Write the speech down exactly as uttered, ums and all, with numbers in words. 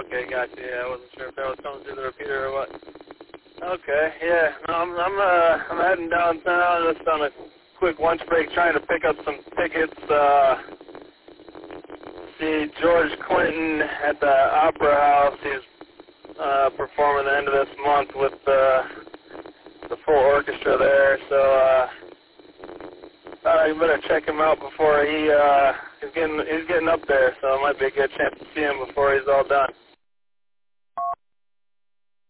Okay, gotcha. Yeah, I wasn't sure if that was coming through the repeater or what. Okay, yeah. No, I'm I'm uh I'm heading downtown just on a quick lunch break, trying to pick up some tickets. Uh, see George Clinton at the Opera House. He's uh, performing the end of this month with uh, the full orchestra there. So uh, uh, you better check him out before he uh he's getting he's getting up there. So it might be a good chance to see him before he's all done.